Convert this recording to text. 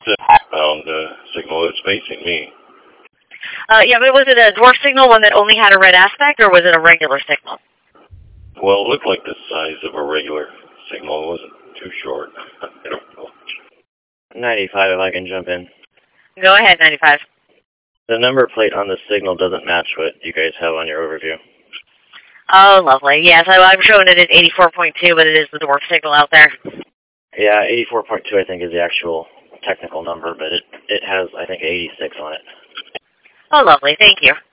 It's a found signal that's facing me. Yeah, but was it a dwarf signal, one that only had a red aspect, or was it a regular signal? Well, it looked like the size of a regular signal. It wasn't too short. I don't know. 95, if I can jump in. Go ahead, 95. The number plate on the signal doesn't match what you guys have on your overview. Oh, lovely. Yes, I'm showing it at 84.2, but it is the dwarf signal out there. Yeah, 84.2 I think is the actual technical number, but it has, I think, 86 on it. Oh, lovely. Thank you.